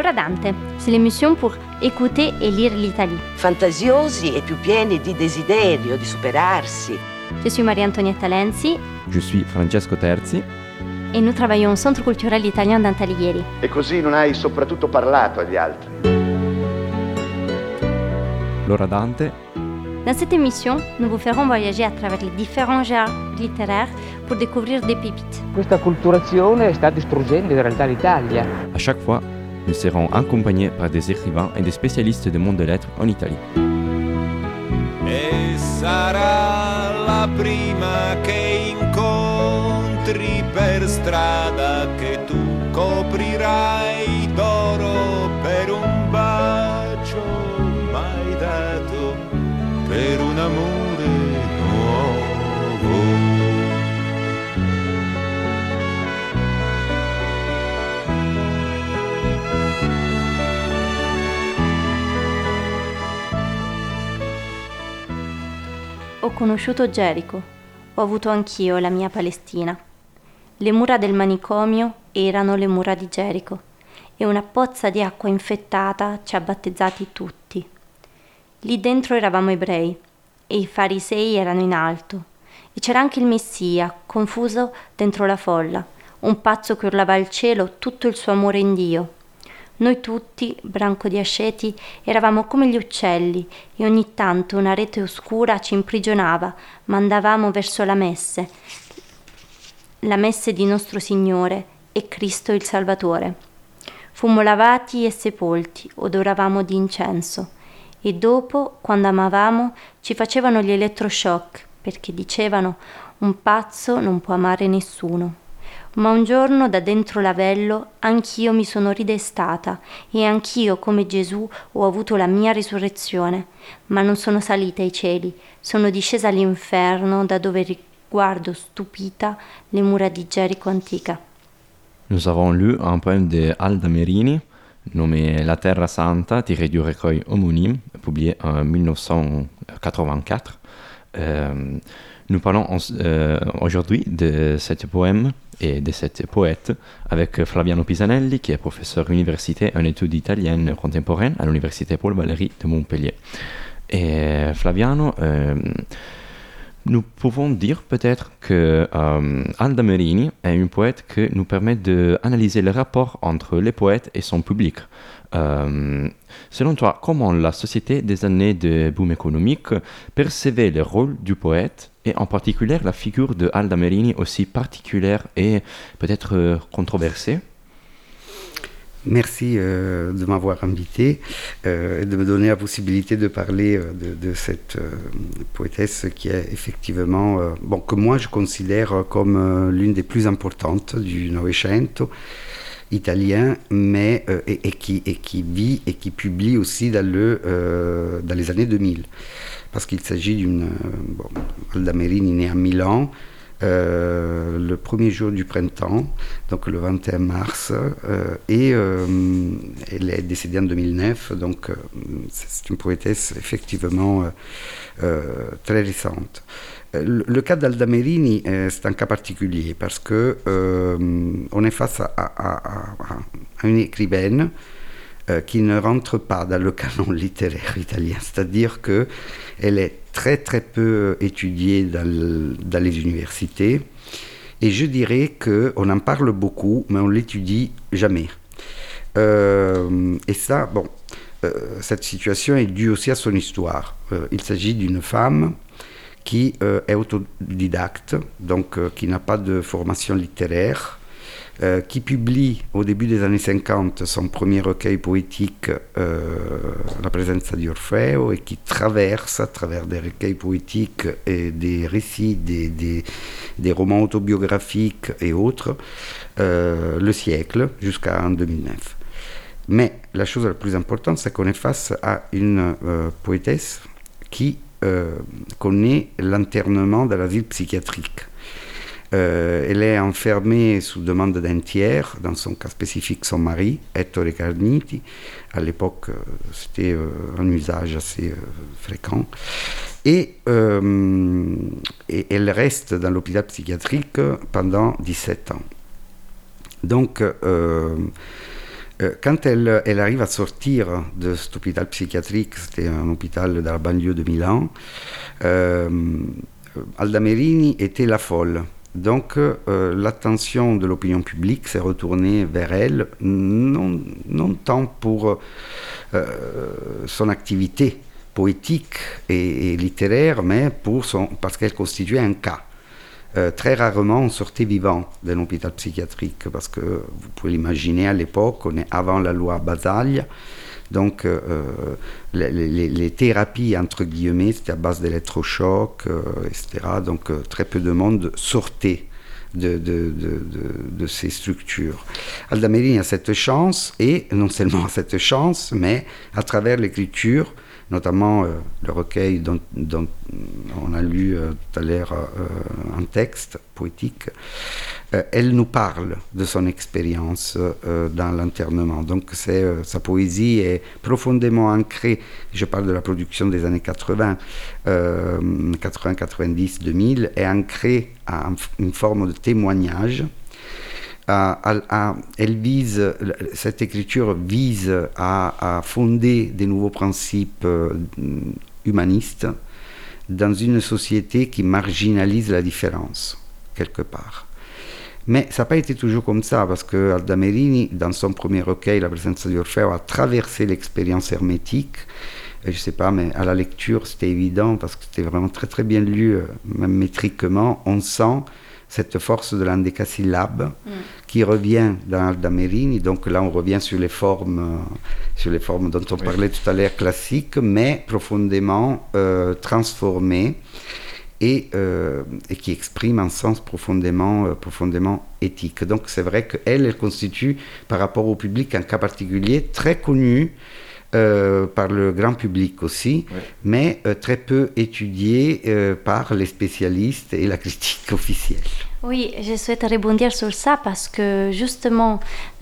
Allora Dante, c'est l'émission pour écouter et lire l'Italie. Fantasiosi e più pieni di desiderio, di superarsi. Je suis Maria-Antonietta Lenzi. Je suis Francesco Terzi. Et nous travaillons au Centre culturel italien Dante Alighieri. E così non hai soprattutto parlato agli altri. Laura Dante. Dans cette émission, nous vous ferons voyager à travers les différents genres littéraires pour découvrir des pépites. Questa culturazione sta distruggendo in realtà l'Italia. À chaque fois, nous serons accompagnés par des écrivains et des spécialistes du monde des lettres en Italie. E sarà la prima che incontri per strada che tu coprirai d'oro per un bacio mai dato, per un amore nuovo. Ho conosciuto Gerico, ho avuto anch'io la mia Palestina. Le mura del manicomio erano le mura di Gerico e una pozza di acqua infettata ci ha battezzati tutti. Lì dentro eravamo ebrei e i farisei erano in alto e c'era anche il Messia, confuso dentro la folla, un pazzo che urlava al cielo tutto il suo amore in Dio. Noi tutti, branco di asceti, eravamo come gli uccelli e ogni tanto una rete oscura ci imprigionava, ma andavamo verso la messe di nostro Signore e Cristo il Salvatore. Fummo lavati e sepolti, odoravamo di incenso e dopo, quando amavamo, ci facevano gli elettroshock perché dicevano un pazzo non può amare nessuno. Ma un giorno da dentro l'avello anch'io mi sono ridestata e anch'io come Gesù ho avuto la mia risurrezione, ma non sono salita ai cieli, sono discesa all'inferno da dove riguardo stupita le mura di Gerico antica. Nous avons lu un poème de Alda Merini nommé La Terra Santa, tiré du recueil homonyme, publié en 1984. Nous parlons aujourd'hui de ce poème et de cette poète avec Flaviano Pisanelli, qui est professeur universitaire en études italiennes contemporaines à l'université Paul Valéry de Montpellier. Et Flaviano, nous pouvons dire peut-être que Alda Merini est une poète qui nous permet d'analyser le rapport entre les poètes et son public. Selon toi, comment la société des années de boom économique percevait le rôle du poète et en particulier la figure de Alda Merini aussi particulière et peut-être controversée? Merci de m'avoir invité et de me donner la possibilité de parler de cette poétesse qui est effectivement, que moi je considère comme l'une des plus importantes du Novecento italien, mais et qui vit et qui publie aussi dans les années 2000. Parce qu'il s'agit d'une... Alda Merini née à Milan, le premier jour du printemps, donc le 21 mars, et elle est décédée en 2009, donc c'est une poétesse effectivement très récente. Le cas d'Alda Merini, c'est un cas particulier parce que on est face à une écrivaine qui ne rentre pas dans le canon littéraire italien, c'est-à-dire qu'elle est très très peu étudiée dans les universités, et je dirais qu'on en parle beaucoup, mais on ne l'étudie jamais. Et ça, cette situation est due aussi à son histoire. Il s'agit d'une femme qui est autodidacte, donc qui n'a pas de formation littéraire, qui publie au début des années 50 son premier recueil poétique, La presenza di Orfeo, et qui traverse à travers des recueils poétiques et des récits, des romans autobiographiques et autres, le siècle jusqu'en 2009. Mais la chose la plus importante, c'est qu'on est face à une poétesse qui connaît l'internement dans l'asile psychiatrique. Elle est enfermée sous demande d'un tiers, dans son cas spécifique son mari, Ettore Carniti. À l'époque, c'était un usage assez fréquent. Et elle reste dans l'hôpital psychiatrique pendant 17 ans. Donc, Quand elle arrive à sortir de cet hôpital psychiatrique, c'était un hôpital de la banlieue de Milan, Alda Merini était la folle. Donc l'attention de l'opinion publique s'est retournée vers elle, non tant pour son activité poétique et littéraire, mais parce qu'elle constituait un cas. Très rarement on sortait vivant d'un hôpital psychiatrique, parce que vous pouvez l'imaginer, à l'époque, on est avant la loi Basaglia, donc les thérapies entre guillemets c'était à base d'électrochocs, etc. Donc très peu de monde sortait de ces structures. Alda Merini a cette chance, et non seulement a cette chance, mais à travers l'écriture, notamment le recueil dont on a lu tout à l'heure un texte poétique, elle nous parle de son expérience dans l'internement. Donc sa poésie est profondément ancrée, je parle de la production des années 80, 90, 2000, est ancrée à une forme de témoignage. Cette écriture vise à fonder des nouveaux principes humanistes dans une société qui marginalise la différence, quelque part. Mais ça n'a pas été toujours comme ça, parce que Alda Merini, dans son premier recueil, La presenza di Orfeo, a traversé l'expérience hermétique. Je ne sais pas, mais à la lecture, c'était évident, parce que c'était vraiment très très bien lu, même métriquement. On sent cette force de l'endécasyllabe qui revient dans Alda Merini. Donc là, on revient sur les formes dont on parlait tout à l'heure, classiques, mais profondément transformées et qui expriment un sens profondément éthique. Donc c'est vrai qu'elle constitue, par rapport au public, un cas particulier très connu, par le grand public aussi, mais très peu étudié par les spécialistes et la critique officielle. Oui, je souhaite rebondir sur ça parce que justement,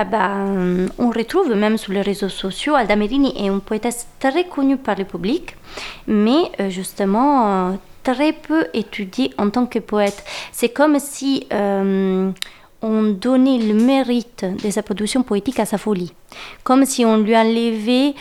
on retrouve même sur les réseaux sociaux, Alda Merini est une poétesse très connue par le public, mais justement très peu étudiée en tant que poète. C'est comme si on donnait le mérite de sa production poétique à sa folie. Comme si on lui enlevait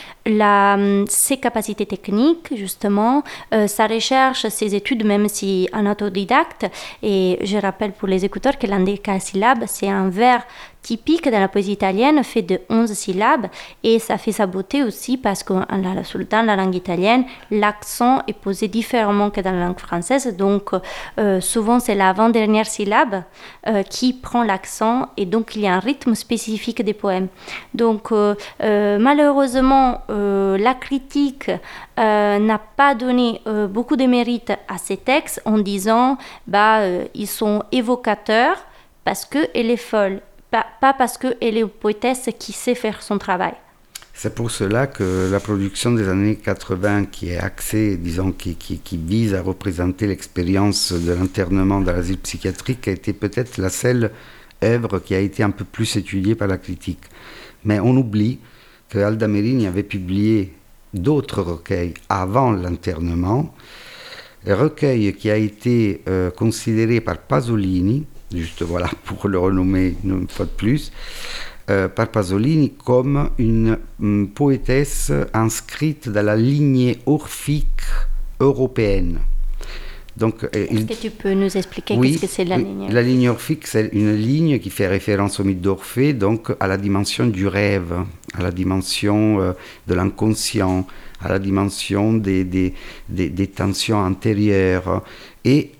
ses capacités techniques, justement, sa recherche, ses études, même si en autodidacte. Et je rappelle pour les écouteurs que l'endécasyllabe, c'est un vers typique de la poésie italienne, fait de 11 syllabes, et ça fait sa beauté aussi parce que dans la langue italienne, l'accent est posé différemment que dans la langue française, donc souvent c'est l'avant-dernière syllabe qui prend l'accent, et donc il y a un rythme spécifique des poèmes. Donc malheureusement, la critique n'a pas donné beaucoup de mérite à ces textes en disant ils sont évocateurs parce qu'elle est folle. Pas parce qu'elle est une poétesse qui sait faire son travail. C'est pour cela que la production des années 80, qui est axée, disons, qui vise à représenter l'expérience de l'internement dans l'asile psychiatrique, a été peut-être la seule œuvre qui a été un peu plus étudiée par la critique. Mais on oublie que Alda Merini avait publié d'autres recueils avant l'internement, un recueil qui a été considéré par Pasolini, juste voilà pour le renommer une fois de plus, par Pasolini comme une poétesse inscrite dans la lignée orphique européenne. Donc, est-ce que tu peux nous expliquer qu'est-ce que c'est la ligne orphique? La ligne orphique, c'est une ligne qui fait référence au mythe d'Orphée, donc à la dimension du rêve, à la dimension de l'inconscient, à la dimension des tensions antérieures, et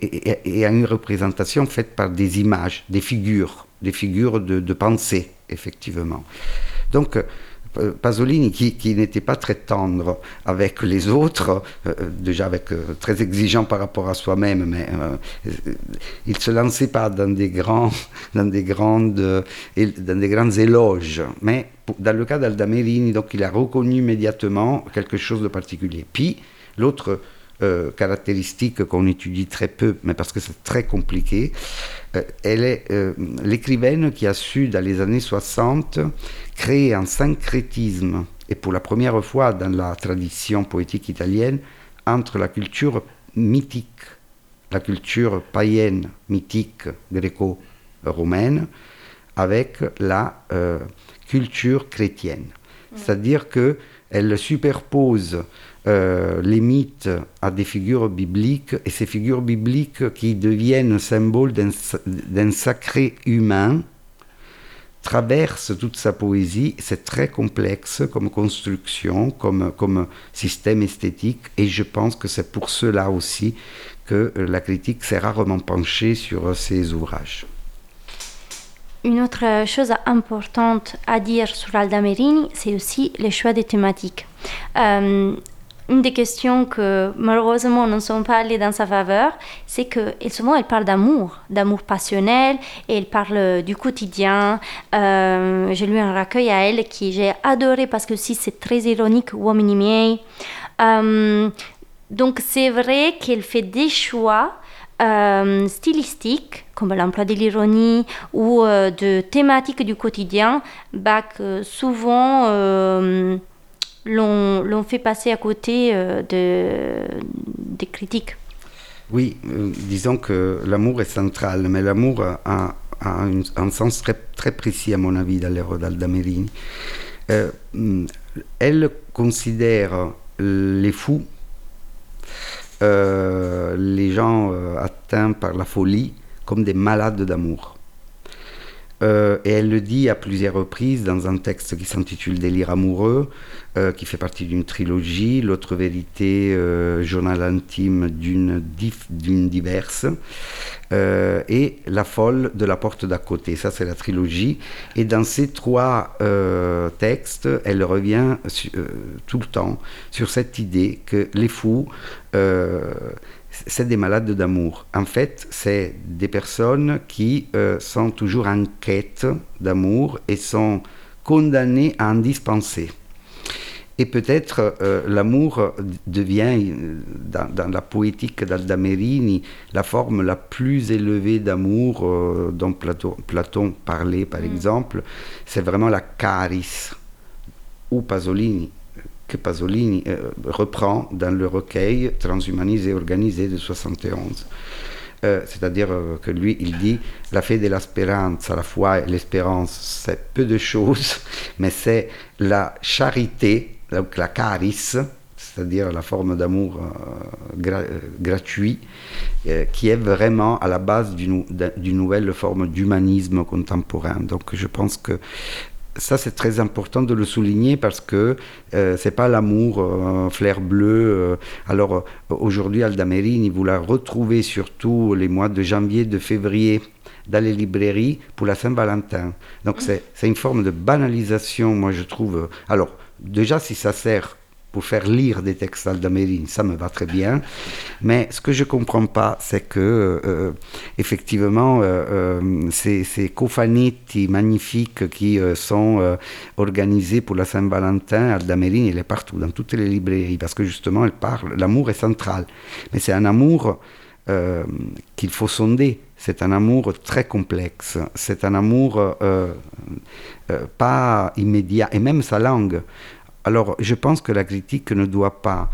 à une représentation faite par des images, des figures de pensée, effectivement. Donc, Pasolini, qui n'était pas très tendre avec les autres, déjà très exigeant par rapport à soi-même, mais il ne se lançait pas dans des grands éloges. Mais dans le cas d'Alda Merini, donc, il a reconnu immédiatement quelque chose de particulier. Puis, l'autre caractéristique qu'on étudie très peu, mais parce que c'est très compliqué, elle est l'écrivaine qui a su, dans les années 60, créer un syncrétisme, et pour la première fois dans la tradition poétique italienne, entre la culture mythique, la culture païenne, mythique, gréco-romaine, avec la culture chrétienne. C'est-à-dire qu'elle superpose les mythes à des figures bibliques, et ces figures bibliques qui deviennent symboles d'un sacré humain traverse toute sa poésie. C'est très complexe comme construction, comme système esthétique, et je pense que c'est pour cela aussi que la critique s'est rarement penchée sur ces ouvrages. Une autre chose importante à dire sur Alda Merini, c'est aussi le choix des thématiques. Une des questions que malheureusement ne sont pas allées dans sa faveur, c'est que souvent elle parle d'amour passionnel, et elle parle du quotidien. J'ai lu un recueil à elle qui j'ai adoré parce que aussi c'est très ironique, Uomini miei. Donc c'est vrai qu'elle fait des choix stylistiques, comme l'emploi de l'ironie ou de thématiques du quotidien, que souvent l'on fait passer à côté des critiques. Oui, disons que l'amour est central, mais l'amour a un sens très, très précis, à mon avis, dans l'œuvre d'Alda Merini. Elle considère les fous, les gens atteints par la folie, comme des malades d'amour. Et elle le dit à plusieurs reprises dans un texte qui s'intitule Délire amoureux, qui fait partie d'une trilogie, L'autre vérité, journal intime d'une diverse, et La folle de la porte d'à côté. Ça, c'est la trilogie. Et dans ces trois textes, elle revient tout le temps sur cette idée que les fous, c'est des malades d'amour. En fait, c'est des personnes qui sont toujours en quête d'amour et sont condamnées à en dispenser. Et peut-être l'amour devient, dans la poétique d'Alda Merini, la forme la plus élevée d'amour dont Platon parlait, par exemple. C'est vraiment la charis, ou Pasolini, que Pasolini reprend dans le recueil Transhumanisé et organisé de 71. C'est-à-dire que lui, il dit « La fede e la speranza, la foi et l'espérance, c'est peu de choses, mais c'est la charité, donc la charis, c'est-à-dire la forme d'amour gratuit, qui est vraiment à la base d'une nouvelle forme d'humanisme contemporain. » Donc je pense que ça, c'est très important de le souligner parce que c'est pas l'amour flair bleu. Alors aujourd'hui, Alda Merini, vous la retrouvez surtout les mois de janvier, de février dans les librairies pour la Saint-Valentin. Donc c'est une forme de banalisation, moi je trouve. Alors déjà, si ça sert pour faire lire des textes d'Alda Merini, ça me va très bien. Mais ce que je ne comprends pas, c'est que, effectivement, ces cofanetti magnifiques qui sont organisés pour la Saint-Valentin, Alda Merini, elle est partout, dans toutes les librairies, parce que justement, elle parle, l'amour est central. Mais c'est un amour qu'il faut sonder. C'est un amour très complexe. C'est un amour pas immédiat. Et même sa langue. Alors, je pense que la critique ne doit pas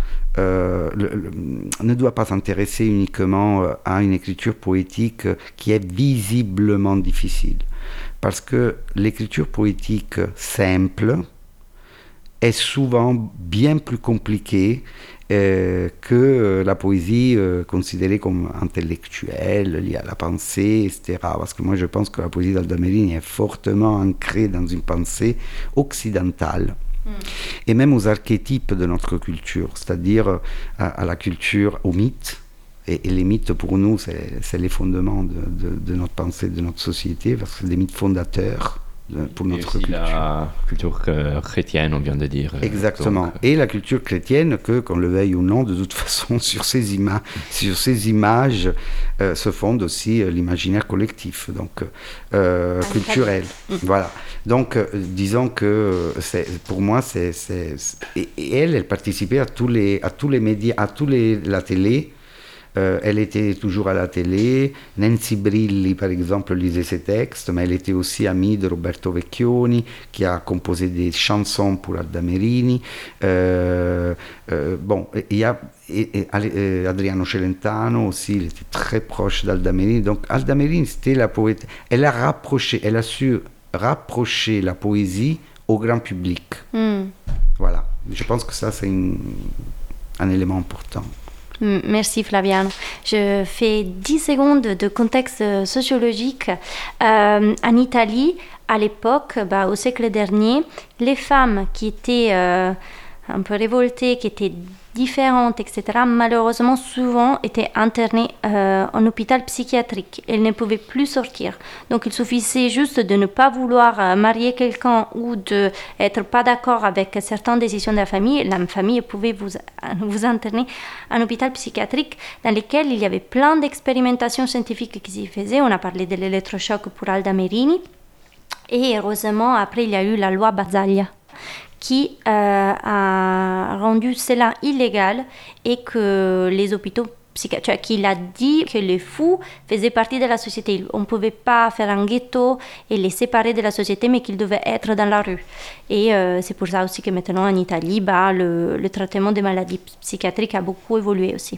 s'intéresser uniquement à une écriture poétique qui est visiblement difficile. Parce que l'écriture poétique simple est souvent bien plus compliquée que la poésie considérée comme intellectuelle, liée à la pensée, etc. Parce que moi, je pense que la poésie d'Alda Merini est fortement ancrée dans une pensée occidentale. Et même aux archétypes de notre culture, c'est-à-dire à la culture, aux mythes. Et les mythes, pour nous, c'est les fondements de notre pensée, de notre société, parce que c'est des mythes fondateurs pour notre culture. La culture chrétienne, on vient de dire. Exactement. Donc. Et la culture chrétienne, qu'on le veuille ou non, de toute façon, sur ces images se fonde aussi l'imaginaire collectif, donc culturel. Voilà. Donc, disons que pour moi, et elle participait à tous les médias, la télé. Elle était toujours à la télé. Nancy Brilli, par exemple, lisait ses textes, mais elle était aussi amie de Roberto Vecchioni, qui a composé des chansons pour Alda Merini. Bon, il y a Adriano Celentano aussi, il était très proche d'Alda Merini. Donc Alda Merini, c'était la poète. Elle a rapproché, elle a su rapprocher la poésie au grand public. Voilà, je pense que ça c'est un élément important. Merci Flaviano. Je fais 10 secondes de contexte sociologique. En Italie, à l'époque, au siècle dernier, les femmes qui étaient un peu révoltées, qui étaient différentes, etc., malheureusement souvent étaient internées en hôpital psychiatrique. Elles ne pouvaient plus sortir. Donc il suffisait juste de ne pas vouloir marier quelqu'un ou d'être pas d'accord avec certaines décisions de la famille pouvait vous interner en hôpital psychiatrique dans lequel il y avait plein d'expérimentations scientifiques qui s'y faisaient. On a parlé de l'électrochoc pour Alda Merini. Et heureusement, après, il y a eu la loi Basaglia qui a rendu cela illégal et que les hôpitaux psychiatriques, qu'il a dit que les fous faisaient partie de la société. On ne pouvait pas faire un ghetto et les séparer de la société, mais qu'ils devaient être dans la rue. Et c'est pour ça aussi que maintenant en Italie, le traitement des maladies psychiatriques a beaucoup évolué aussi.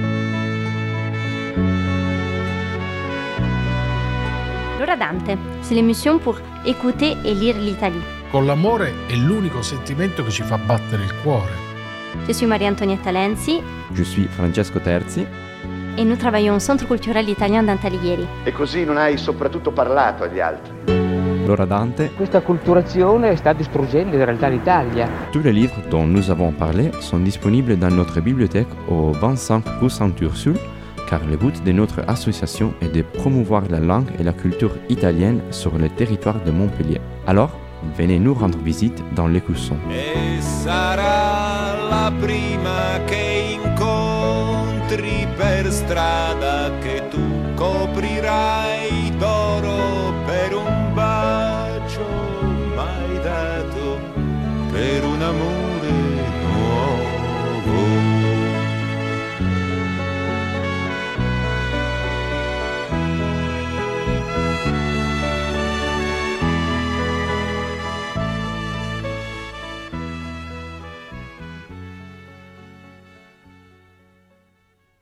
L'ora Dante, c'est l'émission pour écouter et lire l'Italie. Con l'amore è l'unico sentimento che ci fa battere il cuore. Je suis Maria Antonietta Lenzi. Je suis Francesco Terzi. E nous travaillons au Centre culturel italien d'Antalieri. E così non hai soprattutto parlato agli altri. L'ora Dante. Questa acculturazione sta distruggendo in realtà l'Italia. Tous les livres dont nous avons parlé sont disponibles dans notre bibliothèque au 25 rue Sainte-Ursule, car le but de notre association est de promouvoir la langue et la culture italienne sur le territoire de Montpellier. Alors, venez nous rendre visite dans l'Écusson. E sarà la prima che incontri per strada che tu coprirai